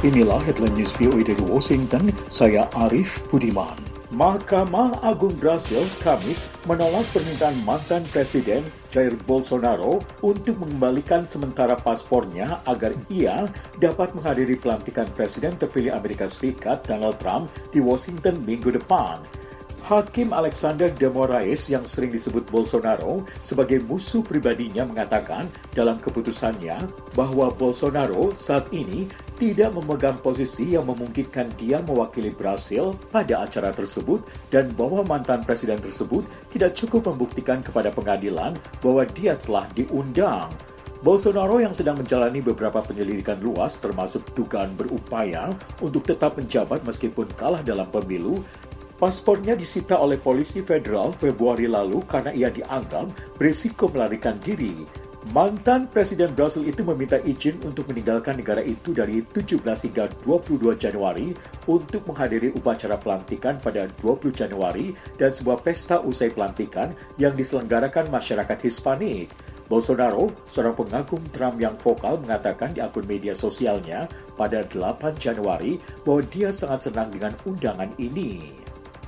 Inilah headline news VOA dari Washington, saya Arif Budiman. Mahkamah Agung Brasil Kamis menolak permintaan mantan Presiden Jair Bolsonaro untuk mengembalikan sementara paspornya agar ia dapat menghadiri pelantikan Presiden terpilih Amerika Serikat Donald Trump di Washington minggu depan. Hakim Alexander de Moraes yang sering disebut Bolsonaro sebagai musuh pribadinya mengatakan dalam keputusannya bahwa Bolsonaro saat ini tidak memegang posisi yang memungkinkan dia mewakili Brasil pada acara tersebut dan bahwa mantan presiden tersebut tidak cukup membuktikan kepada pengadilan bahwa dia telah diundang. Bolsonaro yang sedang menjalani beberapa penyelidikan luas termasuk dugaan berupaya untuk tetap menjabat meskipun kalah dalam pemilu, paspornya disita oleh polisi federal Februari lalu karena ia dianggap berisiko melarikan diri. Mantan Presiden Brasil itu meminta izin untuk meninggalkan negara itu dari 17 hingga 22 Januari untuk menghadiri upacara pelantikan pada 20 Januari dan sebuah pesta usai pelantikan yang diselenggarakan masyarakat Hispanik. Bolsonaro, seorang pengagum Trump yang vokal, mengatakan di akun media sosialnya pada 8 Januari bahwa dia sangat senang dengan undangan ini.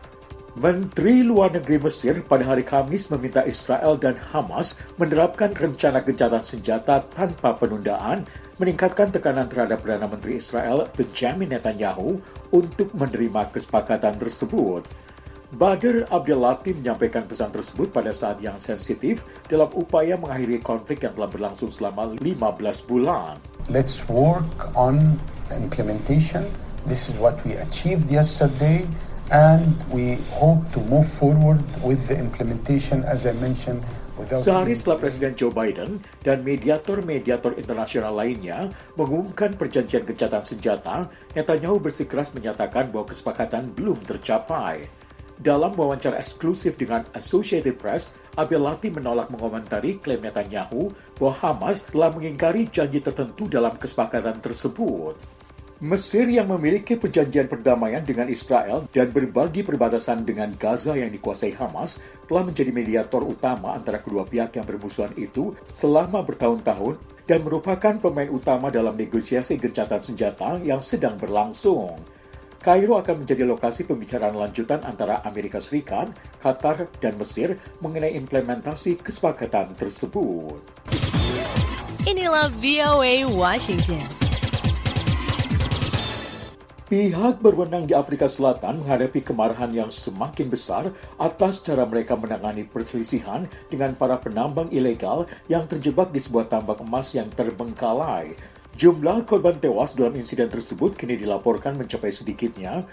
Menteri Luar Negeri Mesir pada hari Kamis meminta Israel dan Hamas menerapkan rencana gencatan senjata tanpa penundaan, meningkatkan tekanan terhadap Perdana Menteri Israel Benjamin Netanyahu untuk menerima kesepakatan tersebut. Badr Abdellatif menyampaikan pesan tersebut pada saat yang sensitif dalam upaya mengakhiri konflik yang telah berlangsung selama 15 bulan. Let's work on implementation. This is what we achieved yesterday. And we hope to move forward with the implementation, as I mentioned. Sehari setelah Presiden Joe Biden dan mediator-mediator internasional lainnya mengumumkan perjanjian gencatan senjata, Netanyahu bersikeras menyatakan bahwa kesepakatan belum tercapai. Dalam wawancara eksklusif dengan Associated Press, Abdellatif menolak mengomentari klaim Netanyahu bahwa Hamas telah mengingkari janji tertentu dalam kesepakatan tersebut. Mesir yang memiliki perjanjian perdamaian dengan Israel dan berbagi perbatasan dengan Gaza yang dikuasai Hamas telah menjadi mediator utama antara kedua pihak yang bermusuhan itu selama bertahun-tahun dan merupakan pemain utama dalam negosiasi gencatan senjata yang sedang berlangsung. Kairo akan menjadi lokasi pembicaraan lanjutan antara Amerika Serikat, Qatar, dan Mesir mengenai implementasi kesepakatan tersebut. Inilah VOA Washington. Pihak berwenang di Afrika Selatan menghadapi kemarahan yang semakin besar atas cara mereka menangani perselisihan dengan para penambang ilegal yang terjebak di sebuah tambang emas yang terbengkalai. Jumlah korban tewas dalam insiden tersebut kini dilaporkan mencapai sedikitnya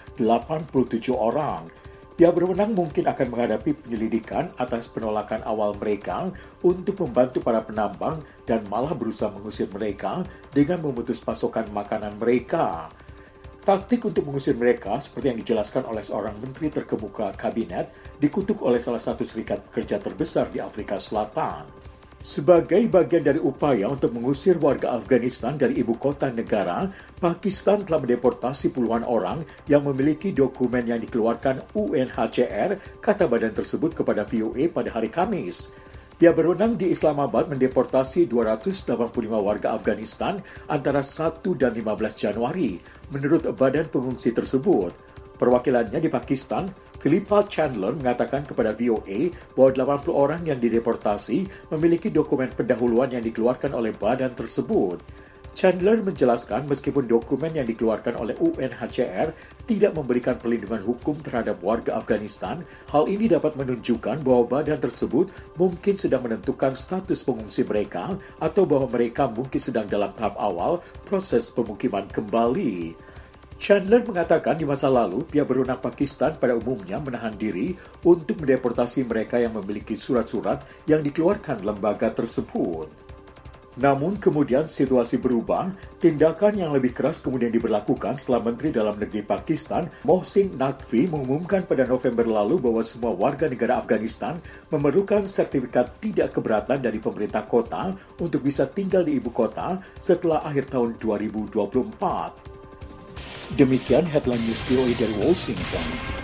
87 orang. Pihak berwenang mungkin akan menghadapi penyelidikan atas penolakan awal mereka untuk membantu para penambang dan malah berusaha mengusir mereka dengan memutus pasokan makanan mereka. Taktik untuk mengusir mereka, seperti yang dijelaskan oleh seorang menteri terkemuka kabinet, dikutuk oleh salah satu serikat pekerja terbesar di Afrika Selatan. Sebagai bagian dari upaya untuk mengusir warga Afghanistan dari ibu kota negara, Pakistan telah mendeportasi puluhan orang yang memiliki dokumen yang dikeluarkan UNHCR, kata badan tersebut kepada VOA pada hari Kamis. Pihak berwenang di Islamabad mendeportasi 285 warga Afghanistan antara 1 dan 15 Januari, menurut badan pengungsi tersebut. Perwakilannya di Pakistan, Philippa Chandler, mengatakan kepada VOA bahwa 80 orang yang dideportasi memiliki dokumen pendahuluan yang dikeluarkan oleh badan tersebut. Chandler menjelaskan meskipun dokumen yang dikeluarkan oleh UNHCR tidak memberikan perlindungan hukum terhadap warga Afghanistan, hal ini dapat menunjukkan bahwa badan tersebut mungkin sedang menentukan status pengungsi mereka atau bahwa mereka mungkin sedang dalam tahap awal proses pemukiman kembali. Chandler mengatakan di masa lalu, pihak berwenang Pakistan pada umumnya menahan diri untuk mendeportasi mereka yang memiliki surat-surat yang dikeluarkan lembaga tersebut. Namun kemudian situasi berubah, tindakan yang lebih keras kemudian diberlakukan setelah Menteri Dalam Negeri Pakistan, Mohsin Naqvi, mengumumkan pada November lalu bahwa semua warga negara Afghanistan memerlukan sertifikat tidak keberatan dari pemerintah kota untuk bisa tinggal di ibu kota setelah akhir tahun 2024. Demikian headline news VOA dari Washington.